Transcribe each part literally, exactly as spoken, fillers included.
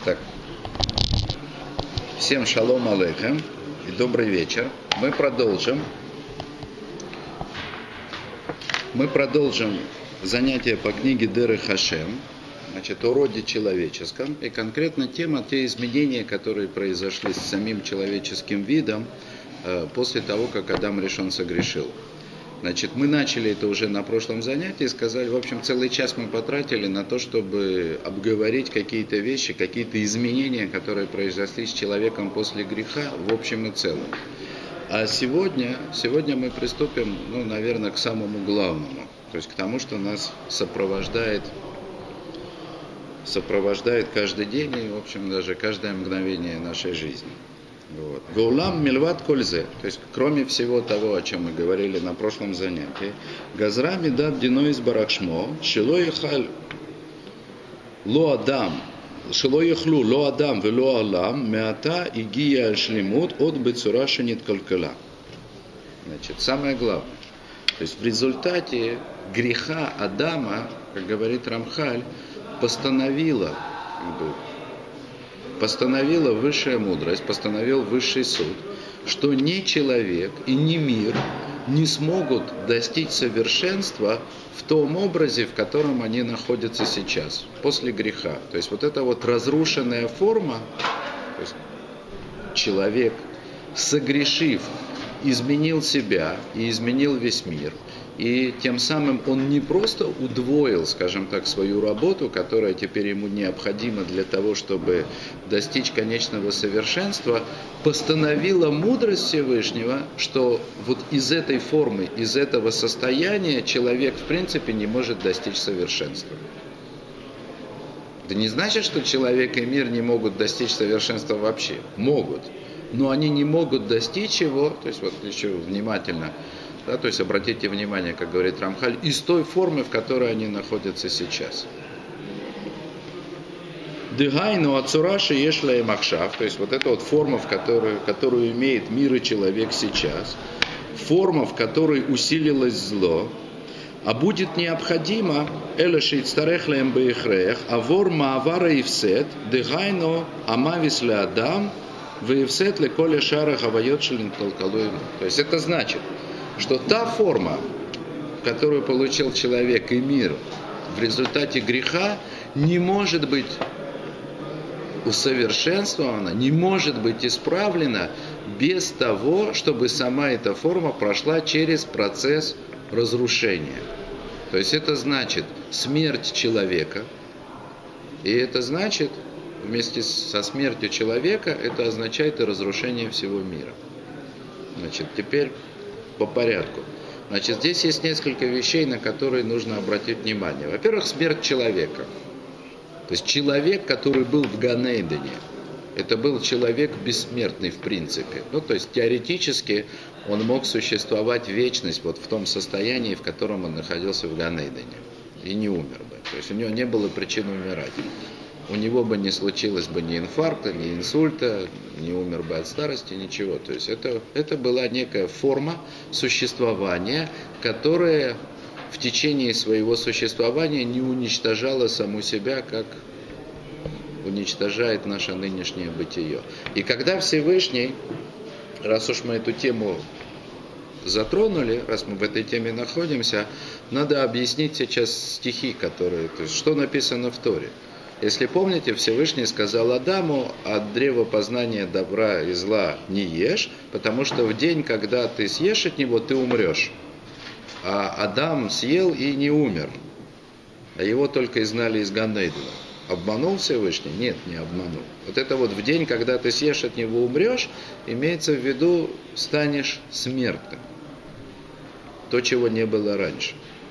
Так, всем шалом алейхем и добрый вечер. Мы продолжим. Мы продолжим занятия по книге Дерех Хашем, значит, о роде человеческом, и конкретно тема те изменения, которые произошли с самим человеческим видом э, после того, как Адам Ришон согрешил. Значит, мы начали это уже на прошлом занятии, сказали, в общем, целый час мы потратили на то, чтобы обговорить какие-то вещи, какие-то изменения, которые произошли с человеком после греха в общем и целом. А сегодня, сегодня мы приступим, ну, наверное, к самому главному, то есть к тому, что нас сопровождает, сопровождает каждый день и, в общем, даже каждое мгновение нашей жизни. Вот. Гаулам мильват кользе, то есть кроме всего того, о чем мы говорили на прошлом занятии, газра мидат диноис барахшмо, шило ехаль ло адам, шило ехлу ло адам вело алам, меата игия аль-шлимут от бецура шенит калькала. Значит, самое главное, то есть в результате греха Адама, как говорит Рамхаль, постановила, как бы, постановила высшая мудрость, постановил высший суд, что ни человек и ни мир не смогут достичь совершенства в том образе, в котором они находятся сейчас, после греха. То есть вот эта вот разрушенная форма, то есть человек, согрешив, изменил себя и изменил весь мир. И тем самым он не просто удвоил, скажем так, свою работу, которая теперь ему необходима для того, чтобы достичь конечного совершенства, постановила мудрость Всевышнего, что вот из этой формы, из этого состояния человек в принципе не может достичь совершенства. Это не значит, что человек и мир не могут достичь совершенства вообще. Могут. Но они не могут достичь его, то есть вот еще внимательно, да, то есть обратите внимание, как говорит Рамхаль, из той формы, в которой они находятся сейчас. Дыгайну ацураши ешла и махшав, то есть вот эта вот форма, в которую, которую имеет мир и человек сейчас, форма, в которой усилилось зло, а будет необходимо, элешит старехлем бейхрех, авор маавара ивсет, дыгайну амавис ле адам, вейвсет ле коля шара хавайот шелин толкалуем. То есть это значит, что та форма, которую получил человек и мир в результате греха, не может быть усовершенствована, не может быть исправлена без того, чтобы сама эта форма прошла через процесс разрушения. То есть это значит смерть человека, и это значит, вместе со смертью человека, это означает и разрушение всего мира. Значит, теперь по порядку. Значит, здесь есть несколько вещей, на которые нужно обратить внимание. Во-первых, смерть человека. То есть человек, который был в Ганейдене, это был человек бессмертный в принципе. Ну, то есть теоретически он мог существовать вечность вот в том состоянии, в котором он находился в Ганейдене. И не умер бы. То есть у него не было причин умирать. У него бы не случилось бы ни инфаркта, ни инсульта, не умер бы от старости, ничего. То есть это, это была некая форма существования, которая в течение своего существования не уничтожала саму себя, как уничтожает наше нынешнее бытие. И когда Всевышний, раз уж мы эту тему затронули, раз мы в этой теме находимся, надо объяснить сейчас стихи, которые, то есть что написано в Торе. Если помните, Всевышний сказал Адаму: от древа познания добра и зла не ешь, потому что в день, когда ты съешь от него, ты умрешь. А Адам съел и не умер, а его только изгнали из Ганейдена. Обманул Всевышний? Нет, не обманул. Вот это вот в день, когда ты съешь от него, умрешь, имеется в виду, станешь смертным. То, чего не было раньше.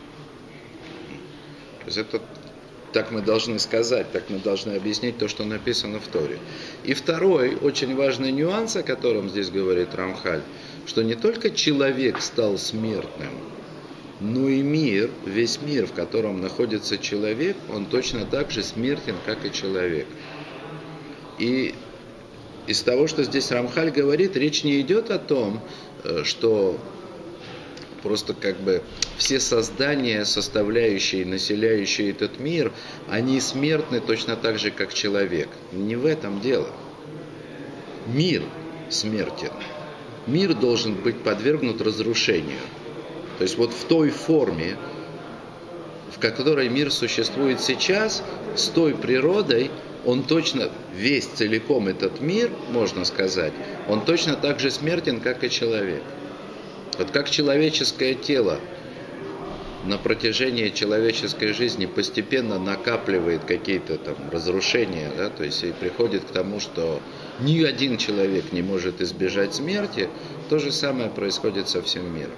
То есть это... Так мы должны сказать, так мы должны объяснить то, что написано в Торе. И второй, очень важный нюанс, о котором здесь говорит Рамхаль, что не только человек стал смертным, но и мир, весь мир, в котором находится человек, он точно так же смертен, как и человек. И из того, что здесь Рамхаль говорит, речь не идет о том, что просто как бы все создания, составляющие, населяющие этот мир, они смертны точно так же, как человек. Не в этом дело. Мир смертен. Мир должен быть подвергнут разрушению. То есть вот в той форме, в которой мир существует сейчас, с той природой, он точно, весь целиком этот мир, можно сказать, он точно так же смертен, как и человек. Вот как человеческое тело на протяжении человеческой жизни постепенно накапливает какие-то там разрушения, да, то есть и приходит к тому, что ни один человек не может избежать смерти, то же самое происходит со всем миром.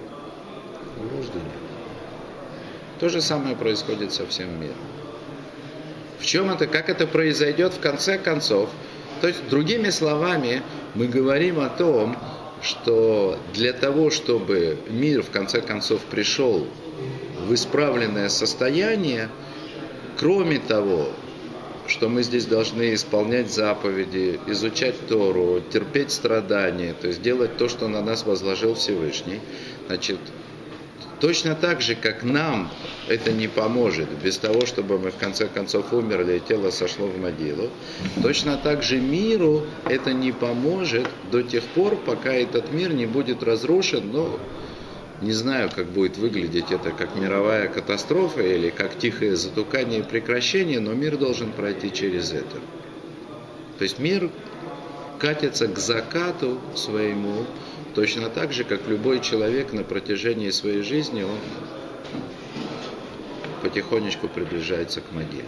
То же самое происходит со всем миром. В чем это, как это произойдет в конце концов? То есть, другими словами, мы говорим о том, что для того, чтобы мир в конце концов пришел в исправленное состояние, кроме того, что мы здесь должны исполнять заповеди, изучать Тору, терпеть страдания, то есть делать то, что на нас возложил Всевышний, значит, точно так же, как нам это не поможет, без того, чтобы мы в конце концов умерли и тело сошло в могилу, точно так же миру это не поможет до тех пор, пока этот мир не будет разрушен. Но не знаю, как будет выглядеть это, как мировая катастрофа или как тихое затухание и прекращение, но мир должен пройти через это. То есть мир катится к закату своему, точно так же, как любой человек на протяжении своей жизни, он потихонечку приближается к могиле.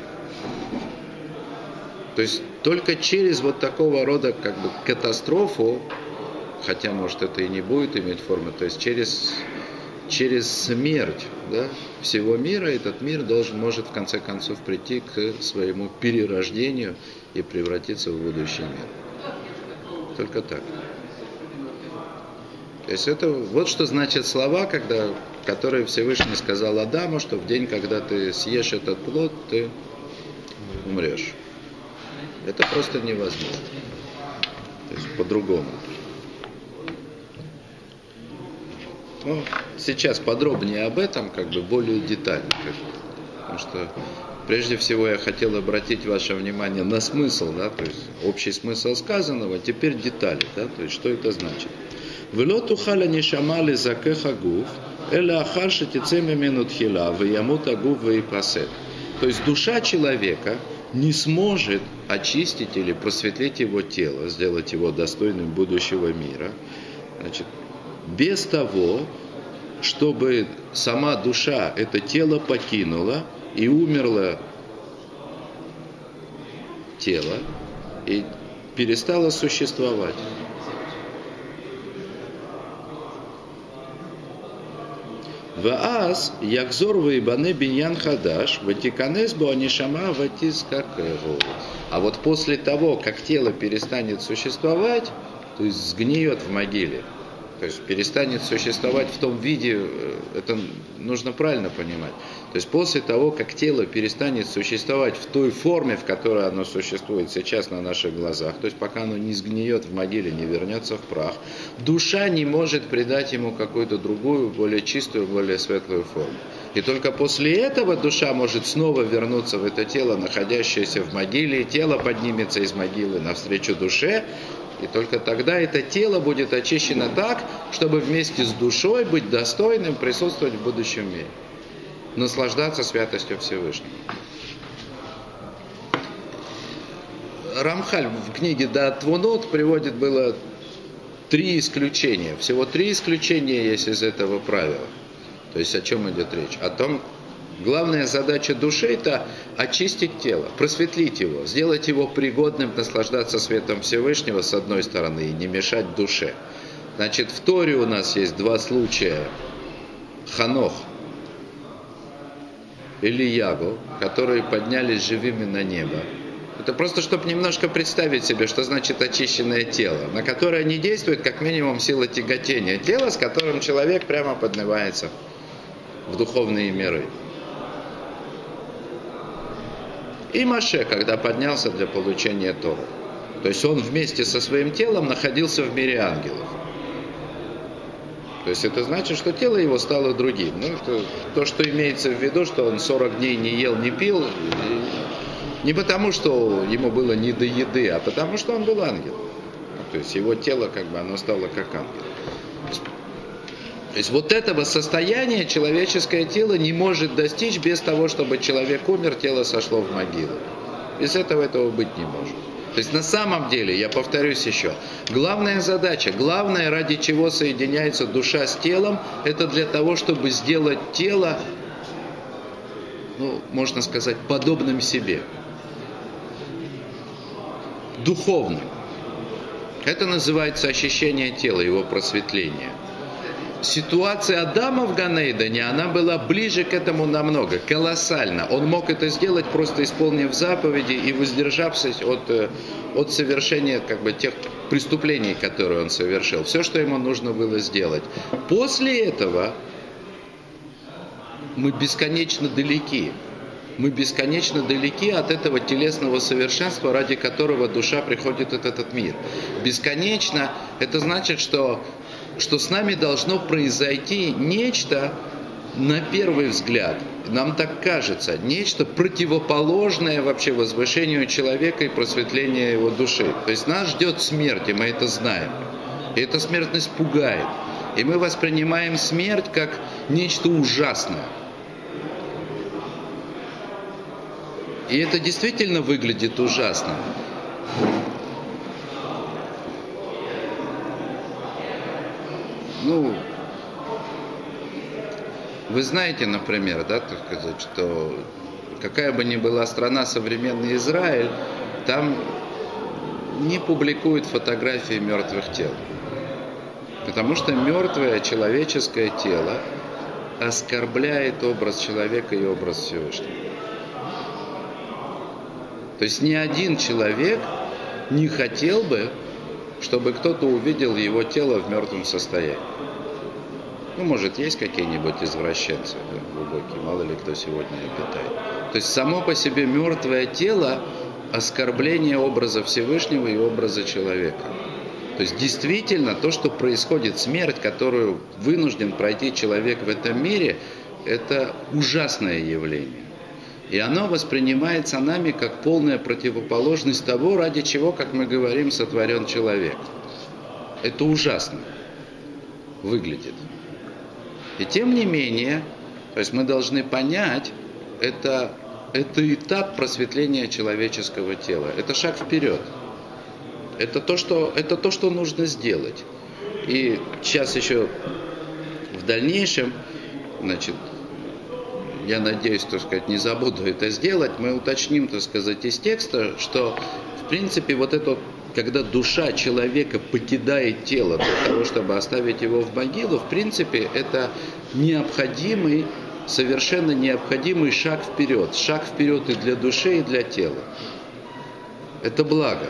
То есть только через вот такого рода как бы катастрофу, хотя может это и не будет иметь формы, то есть через, через смерть, да, всего мира, этот мир должен, может в конце концов прийти к своему перерождению и превратиться в будущий мир. Только так. То есть это вот что значит слова, когда, которые Всевышний сказал Адаму, что в день, когда ты съешь этот плод, ты умрешь. Это просто невозможно. То есть по-другому. Ну, сейчас подробнее об этом, как бы более детально. Потому что прежде всего я хотел обратить ваше внимание на смысл, да, то есть общий смысл сказанного, теперь детали, да, то есть что это значит. ולא תוכל הנשמה לזכך הגוף, אלא אחר שתצא ממנו תחילה, וימות הגוף וייפסק. То есть душа человека не сможет очистить или просветлить его тело, сделать его достойным будущего мира, значит, без того, чтобы сама душа это тело покинула и умерло тело и перестало существовать. Ваас якзор вейбане биньян хадаш, ватиканес бо анишама ватискакэгу. А вот после того, как тело перестанет существовать, то есть сгниет в могиле, то есть перестанет существовать в том виде, это нужно правильно понимать. То есть после того, как тело перестанет существовать в той форме, в которой оно существует сейчас на наших глазах, то есть пока оно не сгниет в могиле, не вернется в прах, душа не может придать ему какую-то другую, более чистую, более светлую форму. И только после этого душа может снова вернуться в это тело, находящееся в могиле, и тело поднимется из могилы навстречу душе, и только тогда это тело будет очищено так, чтобы вместе с душой быть достойным присутствовать в будущем мире. Наслаждаться святостью Всевышнего. Рамхаль в книге «Даат Твунот» приводит было три исключения. Всего три исключения есть из этого правила. То есть о чем идет речь? О том, главная задача души – это очистить тело, просветлить его, сделать его пригодным наслаждаться светом Всевышнего с одной стороны и не мешать душе. Значит, в Торе у нас есть два случая. Ханох или Ягу, которые поднялись живыми на небо. Это просто, чтобы немножко представить себе, что значит очищенное тело, на которое не действует как минимум сила тяготения. Тело, с которым человек прямо поднимается в духовные миры. И Моше, когда поднялся для получения Торы. То есть он вместе со своим телом находился в мире ангелов. То есть это значит, что тело его стало другим. Ну, это то, что имеется в виду, что он сорок дней не ел, не пил, не потому, что ему было не до еды, а потому, что он был ангел. То есть его тело, как бы, оно стало как ангел. То есть вот этого состояния человеческое тело не может достичь без того, чтобы человек умер, тело сошло в могилу. Без этого этого быть не может. То есть на самом деле, я повторюсь еще, главная задача, главное, ради чего соединяется душа с телом, это для того, чтобы сделать тело, ну, можно сказать, подобным себе. Духовным. Это называется ощущение тела, его просветление. Ситуация Адама в Ганейдене, она была ближе к этому намного, колоссально. Он мог это сделать, просто исполнив заповеди и воздержавшись от, от совершения, как бы, тех преступлений, которые он совершил. Все, что ему нужно было сделать. После этого мы бесконечно далеки. Мы бесконечно далеки от этого телесного совершенства, ради которого душа приходит в этот мир. Бесконечно, это значит, что, что с нами должно произойти нечто, на первый взгляд, нам так кажется, нечто противоположное вообще возвышению человека и просветлению его души. То есть нас ждет смерть, и мы это знаем. И эта смертность пугает. И мы воспринимаем смерть как нечто ужасное. И это действительно выглядит ужасно. Ну, вы знаете, например, да, так сказать, что какая бы ни была страна, современный Израиль, там не публикуют фотографии мертвых тел. Потому что мертвое человеческое тело оскорбляет образ человека и образ Всевышнего. То есть ни один человек не хотел бы, чтобы кто-то увидел его тело в мертвом состоянии. Ну, может, есть какие-нибудь извращенцы, да, глубокие, мало ли кто сегодня обитает. То есть само по себе мертвое тело – оскорбление образа Всевышнего и образа человека. То есть действительно то, что происходит, смерть, которую вынужден пройти человек в этом мире, это ужасное явление. И оно воспринимается нами как полная противоположность того, ради чего, как мы говорим, сотворен человек. Это ужасно выглядит. И тем не менее, то есть мы должны понять, это, это этап просветления человеческого тела. Это шаг вперед. Это то, что, это то, что нужно сделать. И сейчас еще в дальнейшем, значит, я надеюсь, так сказать, не забуду это сделать, мы уточним, так сказать, из текста, что, в принципе, вот это, когда душа человека покидает тело для того, чтобы оставить его в могилу, в принципе, это необходимый, совершенно необходимый шаг вперед. Шаг вперед и для души, и для тела. Это благо.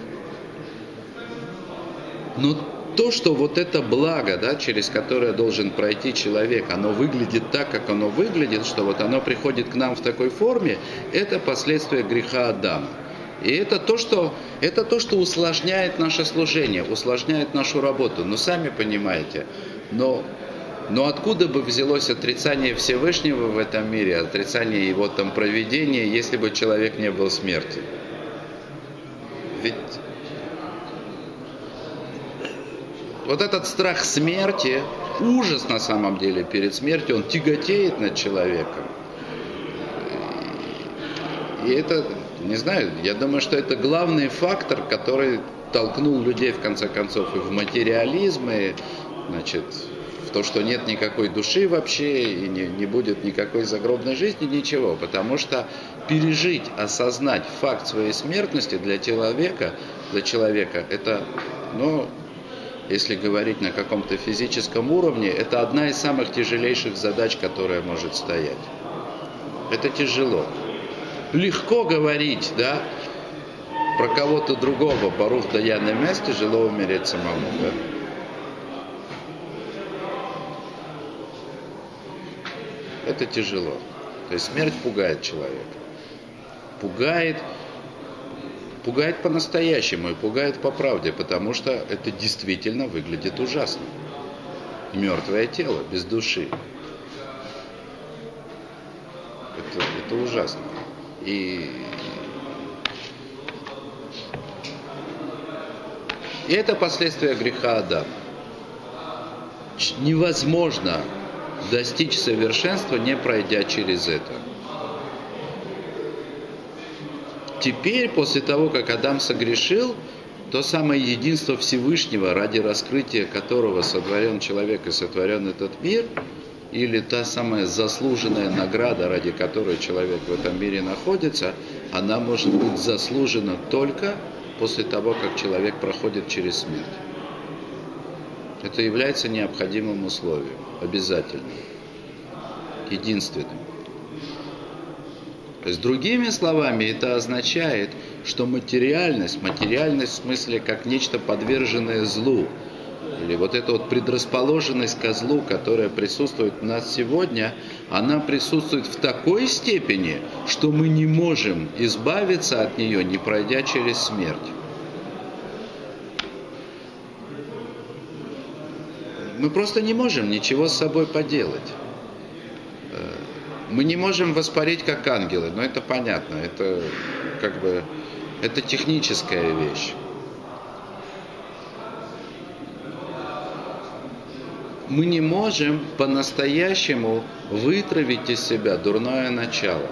Но то, что вот это благо, да, через которое должен пройти человек, оно выглядит так, как оно выглядит, что вот оно приходит к нам в такой форме, это последствия греха Адама. И это то, что, это то, что усложняет наше служение, усложняет нашу работу. Но сами понимаете, но, но откуда бы взялось отрицание Всевышнего в этом мире, отрицание его там провидения, если бы человек не был смерти? Ведь вот этот страх смерти, ужас на самом деле перед смертью, он тяготеет над человеком. И это, не знаю, я думаю, что это главный фактор, который толкнул людей, в конце концов, и в материализм, и, значит, в то, что нет никакой души вообще, и не, не будет никакой загробной жизни, ничего. Потому что пережить, осознать факт своей смертности для человека, для человека, это, ну, если говорить на каком-то физическом уровне, это одна из самых тяжелейших задач, которая может стоять. Это тяжело. Легко говорить, да, про кого-то другого, Барух Даян Эмес, тяжело умереть самому, да. Это тяжело. То есть смерть пугает человека. Пугает, пугает по-настоящему и пугает по правде, потому что это действительно выглядит ужасно. мертвое тело, без души. Это, это ужасно. И, и это последствия греха Адама. Невозможно достичь совершенства, не пройдя через это. Теперь, после того, как Адам согрешил, то самое единство Всевышнего, ради раскрытия которого сотворен человек и сотворен этот мир, или та самая заслуженная награда, ради которой человек в этом мире находится, она может быть заслужена только после того, как человек проходит через смерть. Это является необходимым условием, обязательным, единственным. То есть, другими словами, это означает, что материальность, материальность в смысле как нечто подверженное злу, или вот эта вот предрасположенность ко злу, которая присутствует у нас сегодня, она присутствует в такой степени, что мы не можем избавиться от нее, не пройдя через смерть. Мы просто не можем ничего с собой поделать. Мы не можем воспарить как ангелы, но это понятно, это как бы, это техническая вещь. Мы не можем по-настоящему вытравить из себя дурное начало.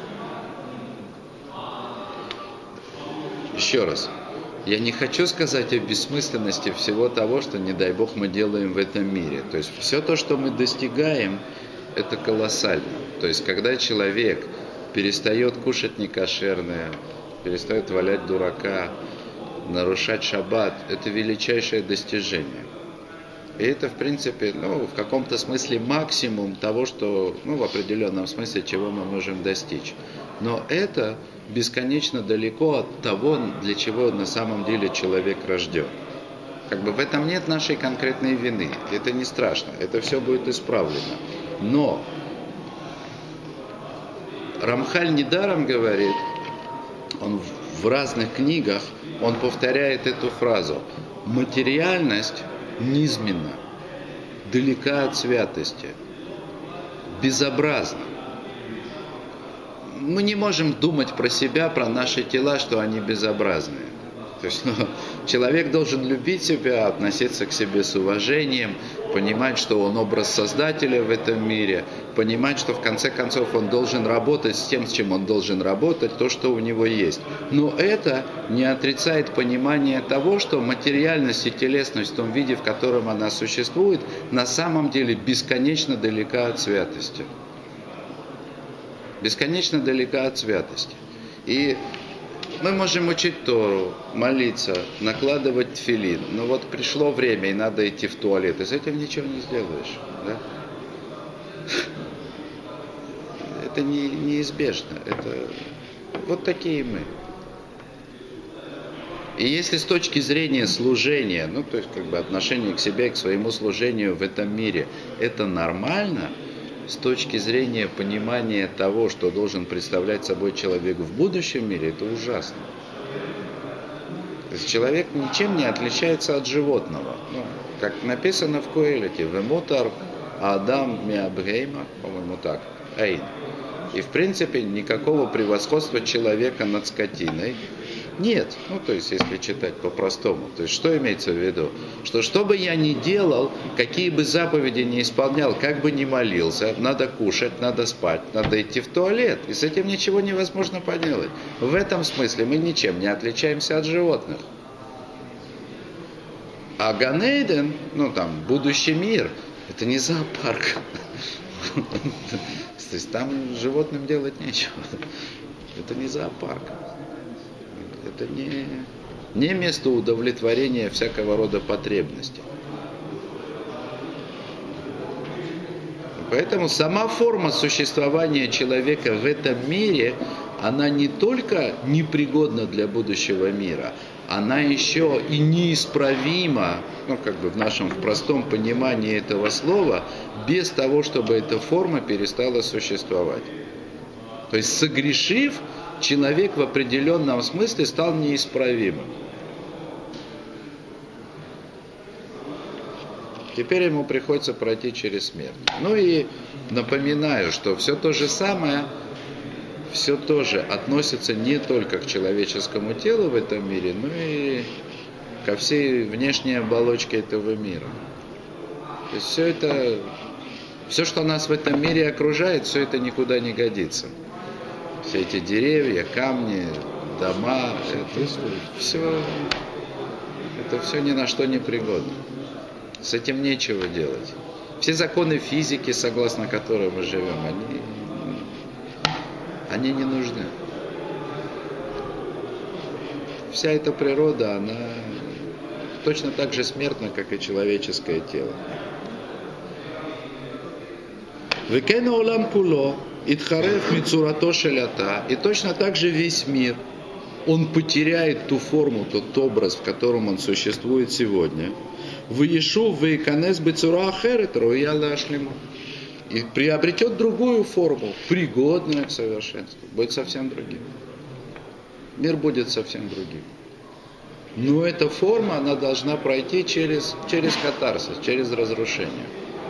Еще раз, я не хочу сказать о бессмысленности всего того, что, не дай Бог, мы делаем в этом мире. То есть все то, что мы достигаем, это колоссально. То есть, когда человек перестает кушать некошерное, перестает валять дурака, нарушать шаббат, это величайшее достижение. И это, в принципе, ну, в каком-то смысле максимум того, что, ну, в определенном смысле, чего мы можем достичь. Но это бесконечно далеко от того, для чего на самом деле человек рожден. Как бы в этом нет нашей конкретной вины. Это не страшно, это все будет исправлено. Но Рамхаль недаром говорит, он в разных книгах, он повторяет эту фразу: материальность низменна, далека от святости, безобразна. Мы не можем думать про себя, про наши тела, что они безобразные. То есть, ну, человек должен любить себя, относиться к себе с уважением, понимать, что он образ Создателя в этом мире, понимать, что в конце концов он должен работать с тем, с чем он должен работать, то, что у него есть. Но это не отрицает понимание того, что материальность и телесность в том виде, в котором она существует, на самом деле бесконечно далека от святости. Бесконечно далека от святости. И мы можем учить Тору, молиться, накладывать тфилин. Но вот пришло время, и надо идти в туалет. И с этим ничего не сделаешь. Да? Это не, неизбежно. Это вот такие мы. И если с точки зрения служения, ну то есть как бы отношение к себе, к своему служению в этом мире, это нормально, с точки зрения понимания того, что должен представлять собой человек в будущем мире, это ужасно. То есть человек ничем не отличается от животного. Ну, как написано в Коэлете, «Вемутар Адам миабгейма», по-моему так, «Эйн». И в принципе никакого превосходства человека над скотиной нет. Ну, то есть, если читать по-простому. То есть, что имеется в виду? Что что бы я ни делал, какие бы заповеди ни исполнял, как бы ни молился, надо кушать, надо спать, надо идти в туалет. И с этим ничего невозможно поделать. В этом смысле мы ничем не отличаемся от животных. А Ганейден, ну там, будущий мир, это не зоопарк. То есть, там животным делать нечего. Это не зоопарк. Это не, не место удовлетворения всякого рода потребностей. Поэтому сама форма существования человека в этом мире, она не только непригодна для будущего мира, она еще и неисправима, ну как бы в нашем в простом понимании этого слова, без того, чтобы эта форма перестала существовать. То есть, согрешив, человек в определенном смысле стал неисправимым. Теперь ему приходится пройти через смерть. Ну и напоминаю, что все то же самое, все тоже относится не только к человеческому телу в этом мире, но и ко всей внешней оболочке этого мира. То есть все это, все, что нас в этом мире окружает, все это никуда не годится. Все эти деревья, камни, дома, это все, это все ни на что не пригодно. С этим нечего делать. Все законы физики, согласно которым мы живем, они, они не нужны. Вся эта природа, она точно так же смертна, как и человеческое тело. Векен олам куло итхареф мицурато шелята. И точно так же весь мир, он потеряет ту форму, тот образ, в котором он существует сегодня. Веешу вейканес бецура ахерет рояла ашлему. И приобретет другую форму, пригодную к совершенству. Будет совсем другим. Мир будет совсем другим. Но эта форма, она должна пройти через, через катарсис, через разрушение.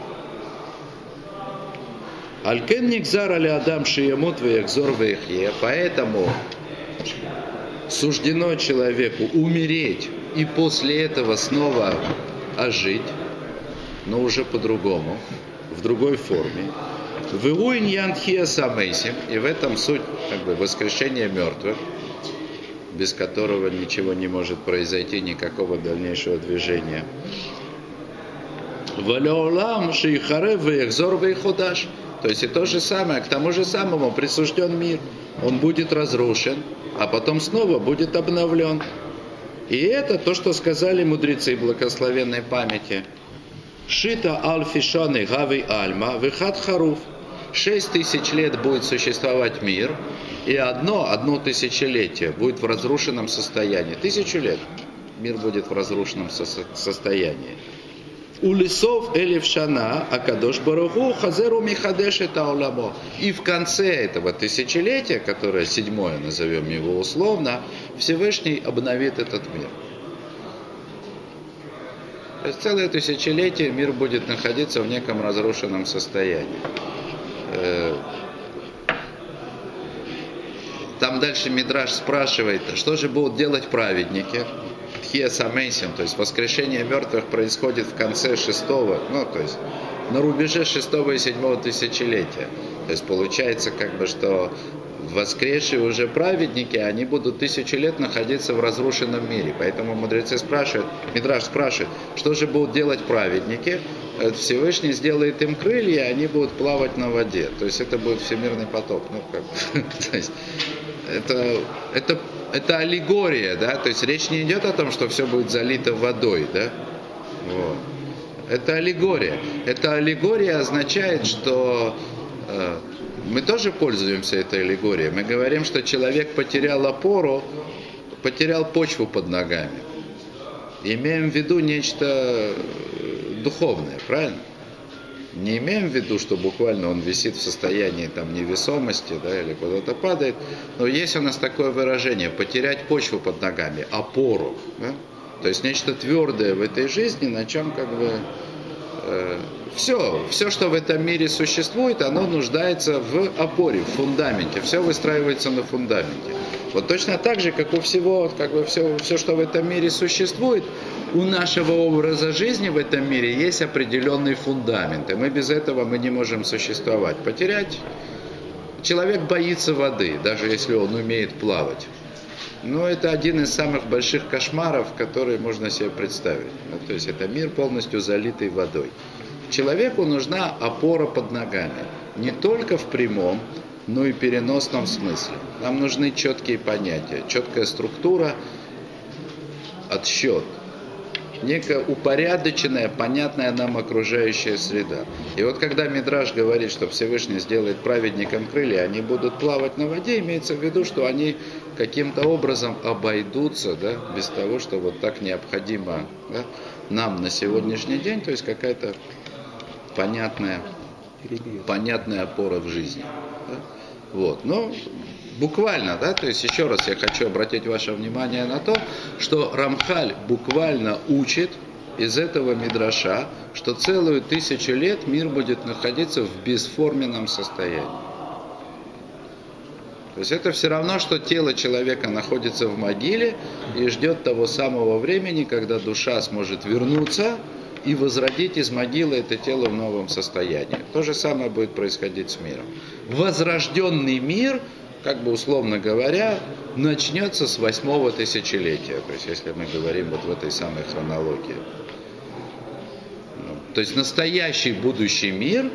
Алькен нигзар али адам шиемут веяхзор веяхье. Поэтому суждено человеку умереть и после этого снова ожить, но уже по-другому, в другой форме. Веуин янхия самейсим. И в этом суть как бы воскрешения мертвых, без которого ничего не может произойти, никакого дальнейшего движения. Валеолам шейхарев веяхзор веяходаш. То есть и то же самое, к тому же самому присужден мир. Он будет разрушен, а потом снова будет обновлен. И это то, что сказали мудрецы благословенной памяти. Шита альфишаны гави альма вихат харуф. Шесть тысяч лет будет существовать мир, и одно, одно тысячелетие будет в разрушенном состоянии. Тысячу лет мир будет в разрушенном со- состоянии. У лесов элевшана акадош баруху хазеру михадеш это ауламо. И в конце этого тысячелетия, которое седьмое, назовем его условно, Всевышний обновит этот мир. То есть целое тысячелетие мир будет находиться в неком разрушенном состоянии. Там дальше Мидраш спрашивает, что же будут делать праведники? Тхия самейсим, то есть воскрешение мертвых происходит в конце шестого, ну то есть на рубеже шестого и седьмого тысячелетия. То есть получается как бы, что воскресшие уже праведники, они будут тысячу лет находиться в разрушенном мире. Поэтому мудрецы спрашивают, Мидраш спрашивает, что же будут делать праведники? Всевышний сделает им крылья, и они будут плавать на воде. То есть это будет всемирный потоп. Ну, как, то есть, это, это, это аллегория, да? То есть речь не идет о том, что все будет залито водой, да? Вот. Это аллегория. Это аллегория означает, что э, мы тоже пользуемся этой аллегорией. Мы говорим, что человек потерял опору, потерял почву под ногами. Имеем в виду нечто духовное, правильно? Не имеем в виду, что буквально он висит в состоянии там, невесомости, да, или куда-то падает. Но есть у нас такое выражение: потерять почву под ногами, опору. Да? То есть нечто твердое в этой жизни, на чем как бы э, все, все, что в этом мире существует, оно нуждается в опоре, в фундаменте. Все выстраивается на фундаменте. Вот точно так же, как у всего, как бы все, все, что в этом мире существует, у нашего образа жизни в этом мире есть определенный фундамент, и мы без этого мы не можем существовать. Потерять... Человек боится воды, даже если он умеет плавать. Но это один из самых больших кошмаров, которые можно себе представить. То есть это мир полностью залитый водой. Человеку нужна опора под ногами. Не только в прямом, но и переносном смысле. Нам нужны четкие понятия, четкая структура, отсчет. Некая упорядоченная, понятная нам окружающая среда. И вот когда Мидраш говорит, что Всевышний сделает праведникам крылья, они будут плавать на воде, имеется в виду, что они каким-то образом обойдутся, да, без того, что вот так необходимо, да, нам на сегодняшний день, то есть какая-то понятная, понятная опора в жизни. Да? Вот. Но буквально, да, то есть еще раз я хочу обратить ваше внимание на то, что Рамхаль буквально учит из этого мидраша, что целую тысячу лет мир будет находиться в бесформенном состоянии. То есть это все равно, что тело человека находится в могиле и ждет того самого времени, когда душа сможет вернуться и возродить из могилы это тело в новом состоянии. То же самое будет происходить с миром. Возрожденный мир, как бы условно говоря, начнется с восьмого тысячелетия. То есть если мы говорим вот в этой самой хронологии. То есть настоящий будущий мир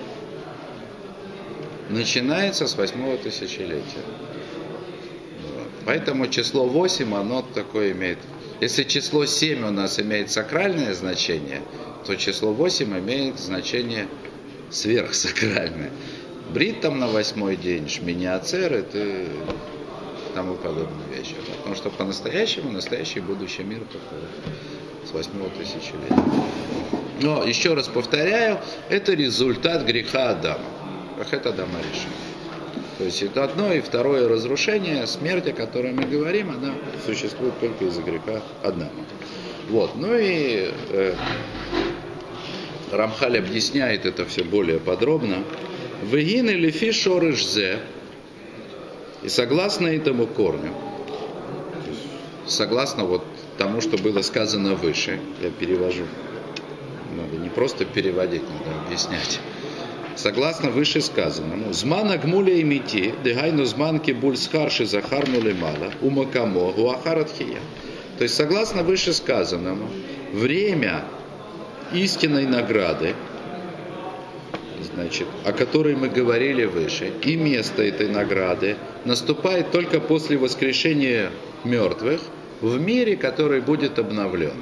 начинается с восьмого тысячелетия. Вот. Поэтому число восемь, оно такое имеет... Если число семь у нас имеет сакральное значение, то число восемь имеет значение сверхсакральное. Брит там на восьмой день, Шмини Ацер, это тому подобные вещи. Потому что по-настоящему настоящий будущий мир такой с восьмого тысячелетия. Но, еще раз повторяю, это результат греха Адама. Хет Адама решен. То есть это одно и второе разрушение, смерть, о которой мы говорим, она существует только из-за греха Адама. Вот. Ну и э, Рамхаль объясняет это все более подробно. Вегин или фи шорыш зе. И согласно этому корню, согласно вот тому, что было сказано выше, я перевожу. Надо не просто переводить, надо объяснять. Согласно вышесказанному, зман агмуля и мити, дегайну зман кибуль схарши захарну лемала, умакамо, гуахаратхия. То есть, согласно вышесказанному, время истинной награды, значит, о которой мы говорили выше, и место этой награды наступает только после воскрешения мертвых в мире, который будет обновлен.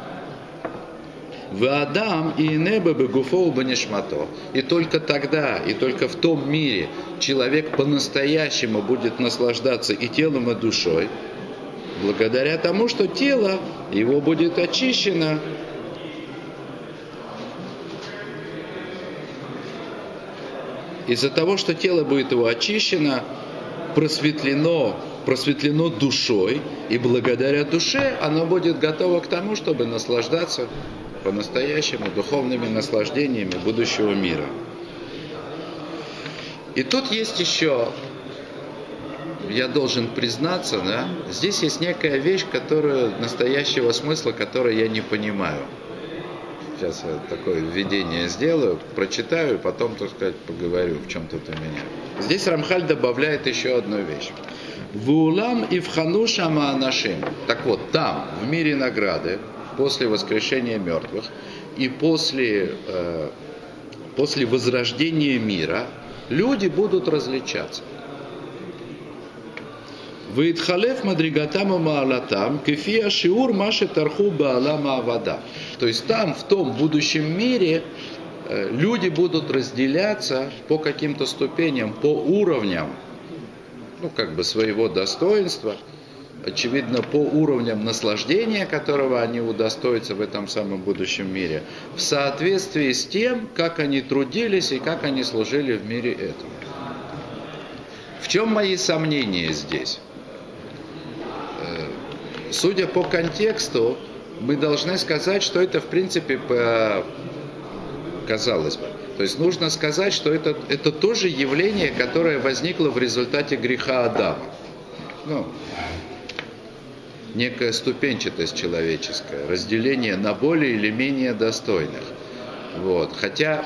В Адам и небо бегуфоу банишмато. И только тогда, и только в том мире человек по-настоящему будет наслаждаться и телом, и душой, благодаря тому, что тело его будет очищено. Из-за того, что тело будет его очищено, просветлено, просветлено душой, и благодаря душе оно будет готово к тому, чтобы наслаждаться по-настоящему духовными наслаждениями будущего мира. И тут есть еще, я должен признаться, да, здесь есть некая вещь, которую, настоящего смысла, которую я не понимаю. Сейчас я такое введение сделаю, прочитаю, и потом, так сказать, поговорю, в чем тут у меня. Здесь Рамхаль добавляет еще одну вещь. Вулам и вхану шама анашим. Так вот, там, в мире награды, после воскрешения мертвых и после, э, после возрождения мира, люди будут различаться. Вейтхалев мадригатам маалатам кефия шиур маши тарху баалама авада. То есть там, в том будущем мире, э, люди будут разделяться по каким-то ступеням, по уровням, ну, как бы своего достоинства, очевидно, по уровням наслаждения, которого они удостоятся в этом самом будущем мире, в соответствии с тем, как они трудились и как они служили в мире этом. В чем мои сомнения здесь? Судя по контексту, мы должны сказать, что это, в принципе, казалось бы. То есть нужно сказать, что это, это тоже явление, которое возникло в результате греха Адама. Ну, некая ступенчатость человеческая, разделение на более или менее достойных. Вот. Хотя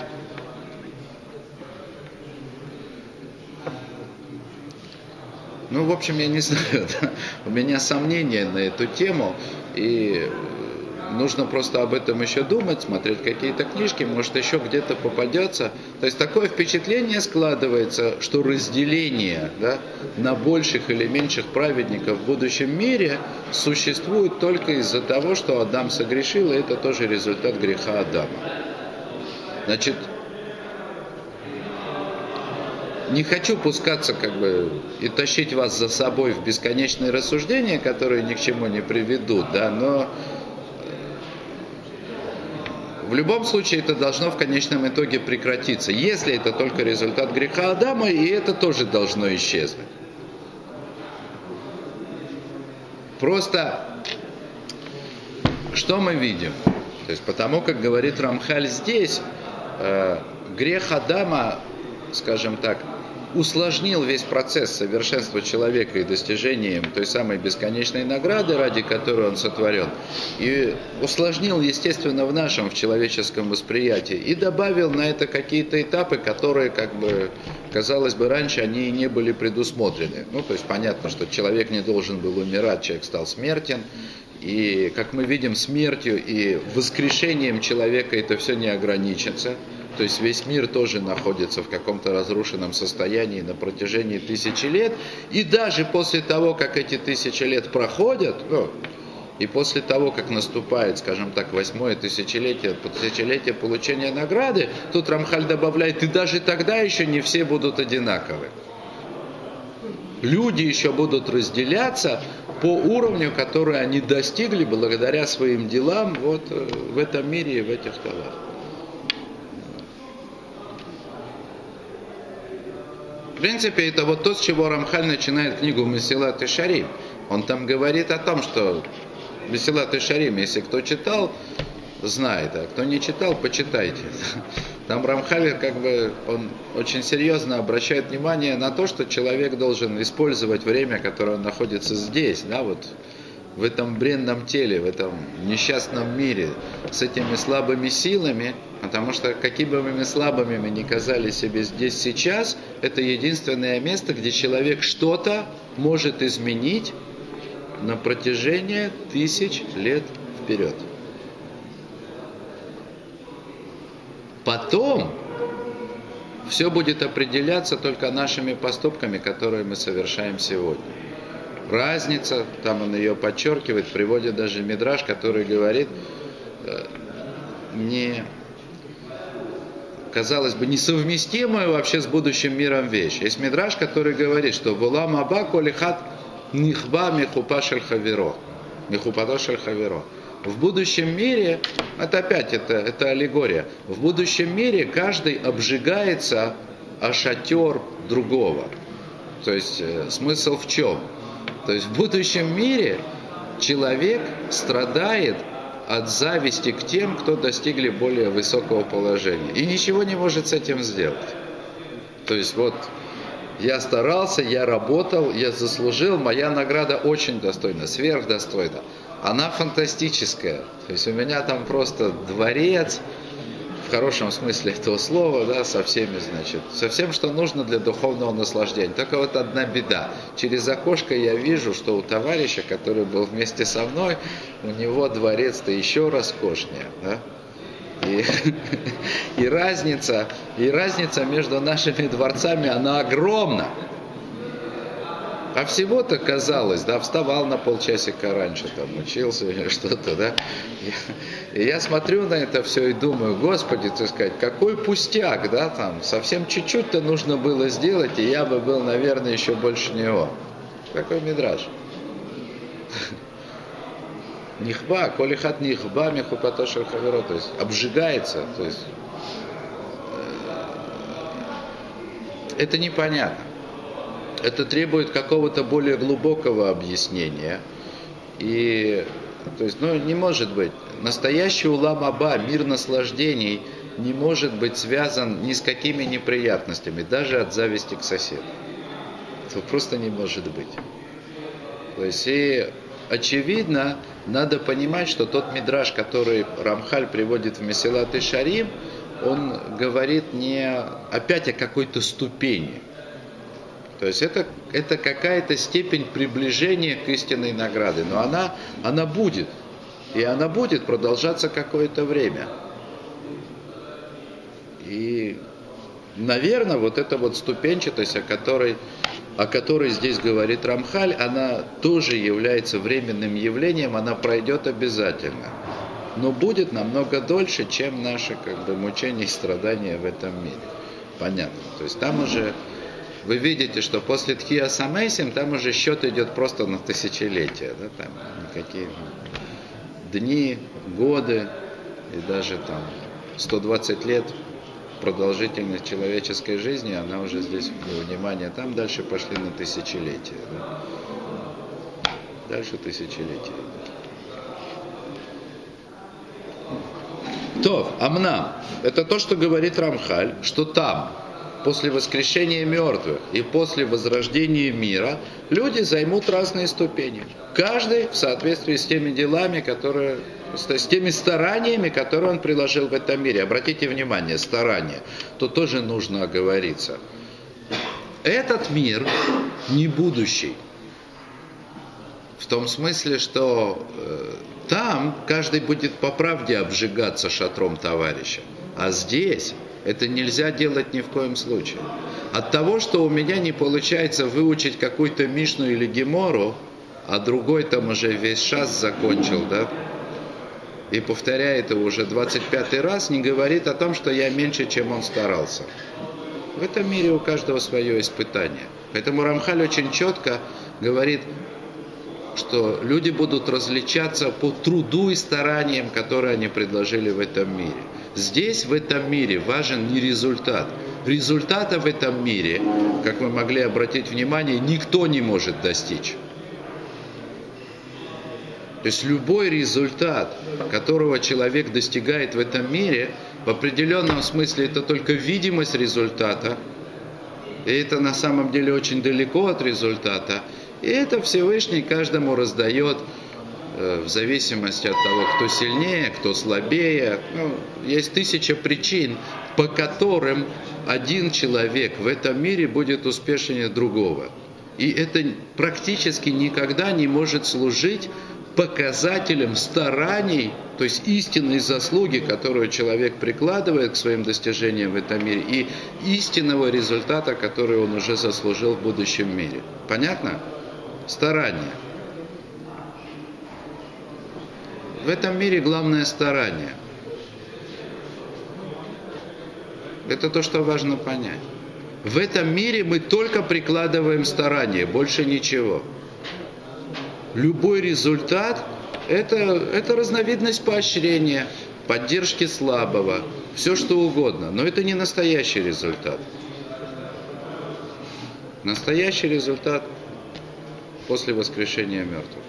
ну, в общем, я не знаю, да? У меня сомнения на эту тему, и нужно просто об этом еще думать, смотреть какие-то книжки, может, еще где-то попадется. То есть такое впечатление складывается, что разделение, да, на больших или меньших праведников в будущем мире существует только из-за того, что Адам согрешил, и это тоже результат греха Адама. Значит, не хочу пускаться как бы и тащить вас за собой в бесконечные рассуждения, которые ни к чему не приведут, да, но в любом случае это должно в конечном итоге прекратиться. Если это только результат греха Адама, и это тоже должно исчезнуть. Просто что мы видим? То есть потому, как говорит Рамхаль здесь, э, грех Адама, скажем так, усложнил весь процесс совершенства человека и достижением той самой бесконечной награды, ради которой он сотворен, и усложнил, естественно, в нашем, в человеческом восприятии, и добавил на это какие-то этапы, которые, как бы, казалось бы, раньше они и не были предусмотрены. Ну, то есть понятно, что человек не должен был умирать, человек стал смертен, и, как мы видим, смертью и воскрешением человека это все не ограничится. То есть весь мир тоже находится в каком-то разрушенном состоянии на протяжении тысячи лет. И даже после того, как эти тысячи лет проходят, ну, и после того, как наступает, скажем так, восьмое тысячелетие, тысячелетие получения награды, тут Рамхаль добавляет, и даже тогда еще не все будут одинаковы. Люди еще будут разделяться по уровню, который они достигли благодаря своим делам вот в этом мире и в этих телах. В принципе, это вот то, с чего Рамхаль начинает книгу Месилат Ишарим. Он там говорит о том, что Месилат Ишарим, если кто читал, знает, а кто не читал, почитайте. Там Рамхаль, как бы, он очень серьезно обращает внимание на то, что человек должен использовать время, которое он находится здесь, да, вот в этом бренном теле, в этом несчастном мире, с этими слабыми силами, потому что какими бы мы слабыми мы ни казались себе здесь сейчас, это единственное место, где человек что-то может изменить на протяжении тысяч лет вперед. Потом все будет определяться только нашими поступками, которые мы совершаем сегодня. Разница, там он ее подчеркивает, приводит даже мидраш, который говорит, не, казалось бы, несовместимую вообще с будущим миром вещь. Есть мидраш, который говорит, что «Вулам аба колихат нихба михупа шель хаверо». Михупато шель хаверо. В будущем мире, это опять, это, это аллегория, в будущем мире каждый обжигается о шатер другого. То есть смысл в чем? То есть в будущем мире человек страдает от зависти к тем, кто достигли более высокого положения. И ничего не может с этим сделать. То есть вот я старался, я работал, я заслужил, моя награда очень достойна, сверхдостойна. Она фантастическая. То есть у меня там просто дворец, в хорошем смысле этого слова, да, со всеми, значит, со всем, что нужно для духовного наслаждения. Только вот одна беда. Через окошко я вижу, что у товарища, который был вместе со мной, у него дворец-то еще роскошнее, да? И, и разница, и разница между нашими дворцами, она огромна. А всего-то казалось, да, вставал на полчасика раньше, там, учился или что-то, да. Я, и я смотрю на это все и думаю, Господи, так сказать, какой пустяк, да, там, совсем чуть-чуть-то нужно было сделать, и я бы был, наверное, еще больше него. Какой мидраш. Нихба, колихат нихба, михупато шель хаверо, то есть обжигается, то есть это непонятно. Это требует какого-то более глубокого объяснения. И, то есть, ну, не может быть. Настоящий улам аба, мир наслаждений, не может быть связан ни с какими неприятностями, даже от зависти к соседу. Это просто не может быть. То есть, и очевидно, надо понимать, что тот мидраш, который Рамхаль приводит в Месилат Ишарим, он говорит не опять о какой-то ступени. То есть это, это какая-то степень приближения к истинной награде. Но она, она будет. И она будет продолжаться какое-то время. И, наверное, вот эта вот ступенчатость, о которой, о которой здесь говорит Рамхаль, она тоже является временным явлением, она пройдет обязательно. Но будет намного дольше, чем наши, как бы, мучения и страдания в этом мире. Понятно. То есть там уже... Вы видите, что после Тхия Самейсим там уже счет идет просто на тысячелетия. Да? Там никакие дни, годы и даже там сто двадцать лет продолжительность человеческой жизни, она уже здесь, внимание, там дальше пошли на тысячелетия. Да? Дальше тысячелетия. То, амнам, это то, что говорит Рамхаль, что там, после воскрешения мертвых и после возрождения мира, люди займут разные ступени. Каждый в соответствии с теми делами, которые, с теми стараниями, которые он приложил в этом мире. Обратите внимание, старания, тут тоже нужно оговориться. Этот мир не будущий. В том смысле, что э, там каждый будет по правде обжигаться шатром товарища. А здесь это нельзя делать ни в коем случае. От того, что у меня не получается выучить какую-то Мишну или Гемору, а другой там уже весь шас закончил, да, и повторяет его уже двадцать пятый раз, не говорит о том, что я меньше, чем он старался. В этом мире у каждого свое испытание. Поэтому Рамхаль очень четко говорит, что люди будут различаться по труду и стараниям, которые они предложили в этом мире. Здесь, в этом мире, важен не результат. Результата в этом мире, как вы могли обратить внимание, никто не может достичь. То есть любой результат, которого человек достигает в этом мире, в определенном смысле это только видимость результата, и это на самом деле очень далеко от результата. И это Всевышний каждому раздает э, в зависимости от того, кто сильнее, кто слабее. Ну, есть тысяча причин, по которым один человек в этом мире будет успешнее другого. И это практически никогда не может служить показателем стараний, то есть истинной заслуги, которую человек прикладывает к своим достижениям в этом мире, и истинного результата, который он уже заслужил в будущем мире. Понятно? Старание. В этом мире главное старание. Это то, что важно понять. В этом мире мы только прикладываем старание, больше ничего. Любой результат это, это разновидность поощрения, поддержки слабого, все что угодно. Но это не настоящий результат. Настоящий результат после воскрешения мертвых.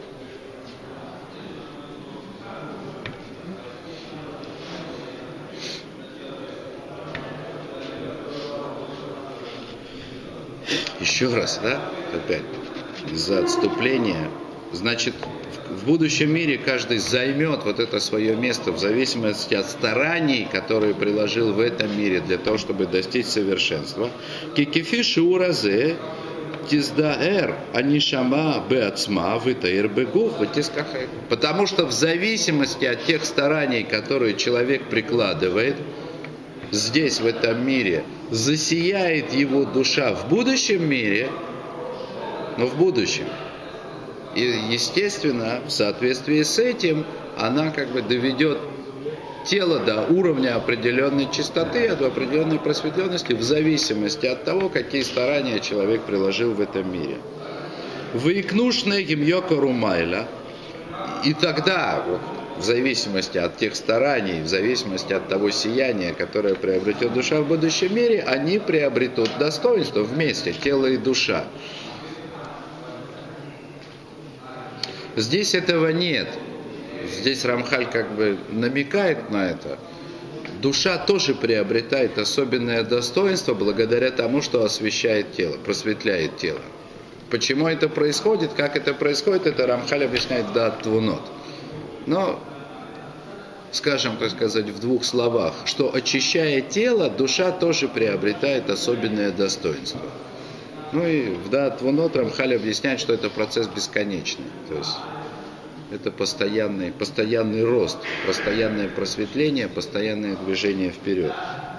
Еще раз, да, опять, из-за отступления. Значит, в будущем мире каждый займет вот это свое место в зависимости от стараний, которые приложил в этом мире для того, чтобы достичь совершенства. Кикифи шуразе тиздаэр анишама беацма витаир бегуф витискахэ. Потому что в зависимости от тех стараний, которые человек прикладывает, здесь, в этом мире, засияет его душа в будущем мире, но в будущем. И, естественно, в соответствии с этим, она как бы доведет тело до уровня определенной чистоты, до определенной просветленности, в зависимости от того, какие старания человек приложил в этом мире. Выикнуш негим йокору майля, и тогда, вот, в зависимости от тех стараний, в зависимости от того сияния, которое приобретет душа в будущем мире, они приобретут достоинство вместе, тело и душа. Здесь этого нет. Здесь Рамхаль как бы намекает на это. Душа тоже приобретает особенное достоинство благодаря тому, что освещает тело, просветляет тело. Почему это происходит, как это происходит, это Рамхаль объясняет в Даат Твунот. Но, скажем, так сказать, в двух словах, что очищая тело, душа тоже приобретает особенное достоинство. Ну и в Даат Твунот Рамхаль объясняет, что это процесс бесконечный. То есть это постоянный, постоянный рост, постоянное просветление, постоянное движение вперед.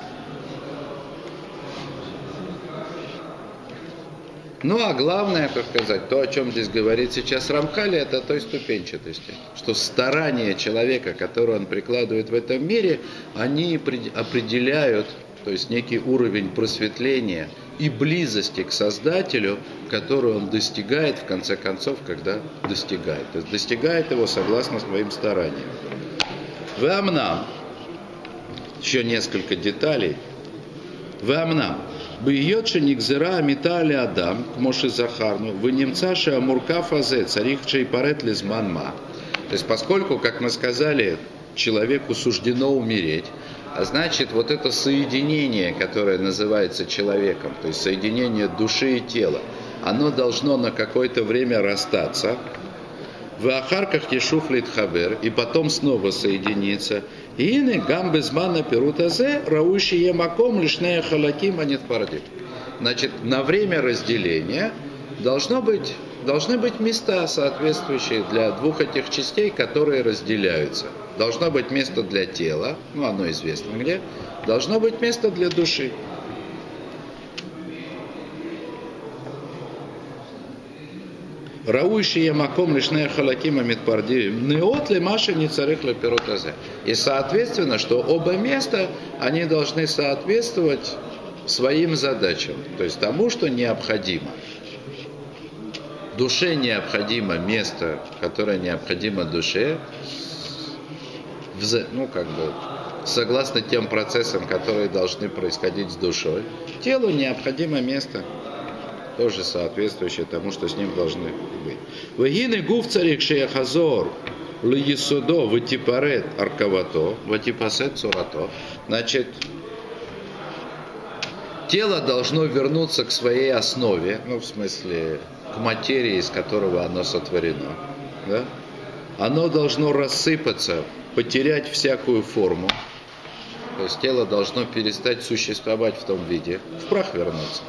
Ну а главное, так сказать, то, о чем здесь говорит сейчас Рамхаль, это о той ступенчатости, что старания человека, которые он прикладывает в этом мире, они определяют, то есть некий уровень просветления и близости к Создателю, который он достигает в конце концов, когда достигает. То есть достигает его согласно своим стараниям. Веамнам, еще несколько деталей. Веамнам. Бьётши нигзера метали Адам, Моше Захарну, вы немцаши амурка фазе, царих чейпарет лизманма. То есть, поскольку, как мы сказали, человеку суждено умереть. А значит, вот это соединение, которое называется человеком, то есть соединение души и тела, оно должно на какое-то время расстаться. В ахарках ешуф литхавер, и потом снова соединиться. И ины гамбезмана перутазе, раущие маком лишнее халаким анитпардим. Значит, на время разделения должно быть, должны быть места, соответствующие для двух этих частей, которые разделяются. Должно быть место для тела, ну оно известно где, должно быть место для души. Раующие маком лишнее халакима митпардием, неот ли маши не царих ли перутазе. И соответственно, что оба места, они должны соответствовать своим задачам, то есть тому, что необходимо. Душе необходимо место, которое необходимо душе, ну как бы, согласно тем процессам, которые должны происходить с душой. Телу необходимо место, тоже соответствующее тому, что с ним должны быть. Вегины гуф царик шеяхазор льесудо ватипарет аркавато ватипасет цурато. Значит, тело должно вернуться к своей основе, ну в смысле к материи, из которого оно сотворено. Да? Оно должно рассыпаться, потерять всякую форму. То есть тело должно перестать существовать в том виде, в прах вернуться.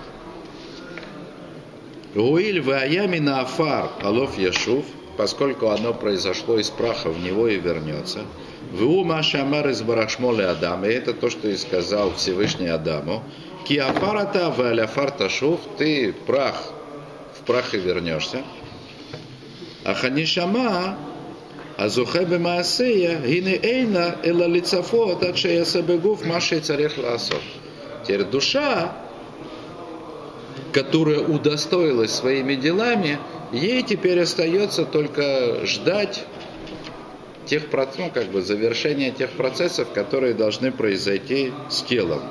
Гуиль ваями на афар алов яшув, поскольку оно произошло из праха, в него и вернется. Вума шамар из барашмоле Адама, и это то, что и сказал Всевышний Адаму. Ки афарата валяфар ташув, ты прах, в прах и вернешься. Аханишама азухебе маасея гине эйна эла лицафот атшея себегув машей царех ласов. Теперь душа, которая удостоилась своими делами, ей теперь остается только ждать тех, ну, как бы завершения тех процессов, которые должны произойти с телом.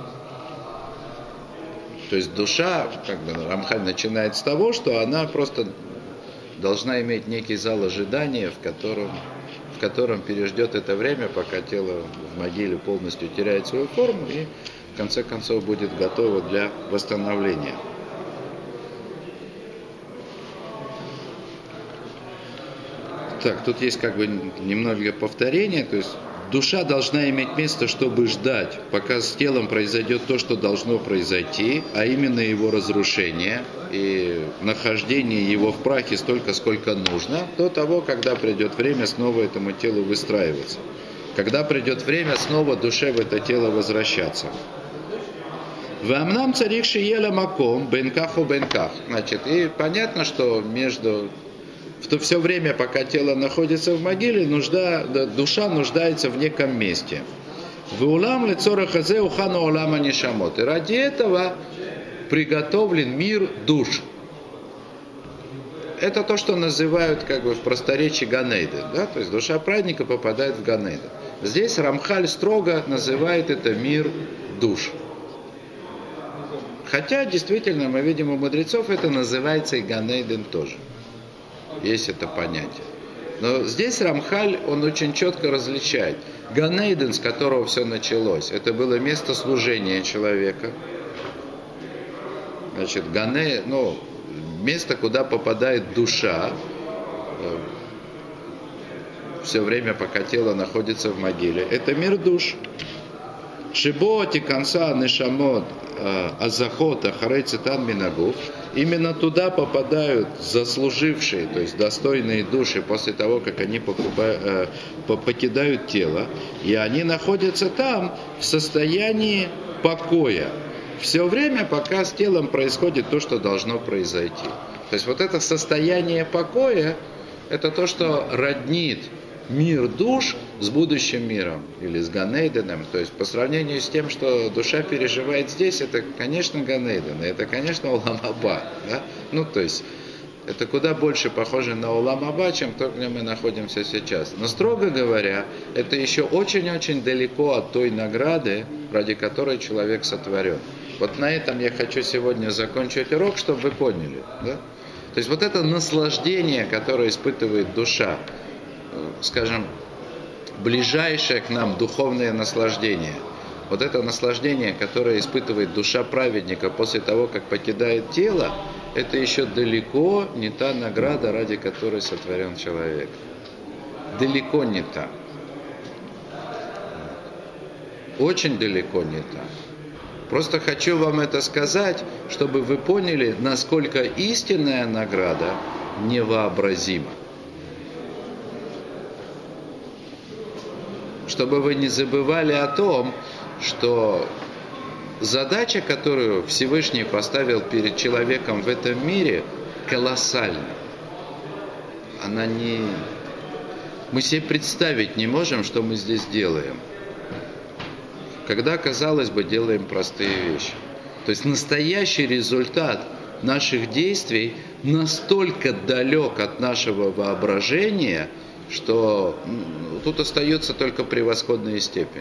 То есть душа, как бы Рамхаль начинает с того, что она просто должна иметь некий зал ожидания, в котором, в котором переждет это время, пока тело в могиле полностью теряет свою форму и в конце концов будет готово для восстановления. Так, тут есть как бы немного повторения, то есть душа должна иметь место, чтобы ждать, пока с телом произойдет то, что должно произойти, а именно его разрушение и нахождение его в прахе столько, сколько нужно, до того, когда придет время снова этому телу выстраиваться. Когда придет время снова душе в это тело возвращаться. Вамнам царик шиеля маком бенкаху бенках. Значит, и понятно, что между в то все время, пока тело находится в могиле, нужда, душа нуждается в неком месте. И ради этого приготовлен мир душ. Это то, что называют как бы в просторечии Ганейден. Да? То есть душа праведника попадает в Ганейден. Здесь Рамхаль строго называет это мир душ. Хотя, действительно, мы видим у мудрецов, это называется и Ганейден тоже. Есть это понятие. Но здесь Рамхаль, он очень четко различает. Ганейден, с которого все началось, это было место служения человека. Значит, Гане, ну, место, куда попадает душа, все время, пока тело находится в могиле. Это мир душ. Шиботи, конца, нешамот, азахот, ахарей цитан минагуф. Именно туда попадают заслужившие, то есть достойные души после того, как они покупают, покидают тело. И они находятся там в состоянии покоя. Все время, пока с телом происходит то, что должно произойти. То есть вот это состояние покоя, это то, что роднит мир душ с будущим миром или с Ганейденом. То есть по сравнению с тем, что душа переживает здесь, это, конечно, Ганейден, это, конечно, Олам Аба. Да? Ну, то есть это куда больше похоже на Олам Аба, чем то, где мы находимся сейчас. Но, строго говоря, это еще очень-очень далеко от той награды, ради которой человек сотворен. Вот на этом я хочу сегодня закончить урок, чтобы вы поняли. Да? То есть вот это наслаждение, которое испытывает душа, скажем, ближайшее к нам духовное наслаждение. Вот это наслаждение, которое испытывает душа праведника после того, как покидает тело, это еще далеко не та награда, ради которой сотворен человек. Далеко не та. Очень далеко не та. Просто хочу вам это сказать, чтобы вы поняли, насколько истинная награда невообразима. Чтобы вы не забывали о том, что задача, которую Всевышний поставил перед человеком в этом мире, колоссальна. Она не... Мы себе представить не можем, что мы здесь делаем. Когда, казалось бы, делаем простые вещи. То есть настоящий результат наших действий настолько далек от нашего воображения, что тут остается только превосходная степень.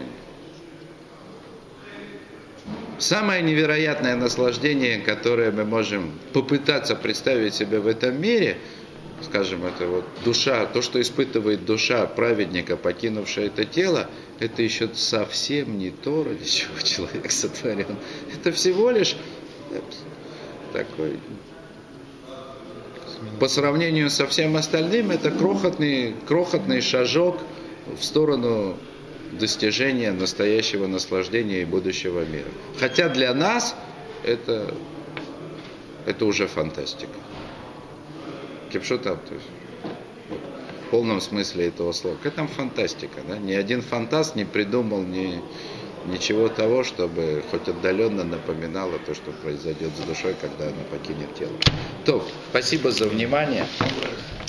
Самое невероятное наслаждение, которое мы можем попытаться представить себе в этом мире, скажем, это вот душа, то, что испытывает душа праведника, покинувшая это тело, это еще совсем не то, ради чего человек сотворен. Это всего лишь такой, по сравнению со всем остальным, это крохотный, крохотный шажок в сторону достижения настоящего наслаждения и будущего мира. Хотя для нас это, это уже фантастика. Кипшута, то есть, в полном смысле этого слова. Это фантастика. Да? Ни один фантаст не придумал ни, ничего того, чтобы хоть отдаленно напоминало то, что произойдет с душой, когда она покинет тело. То, спасибо за внимание.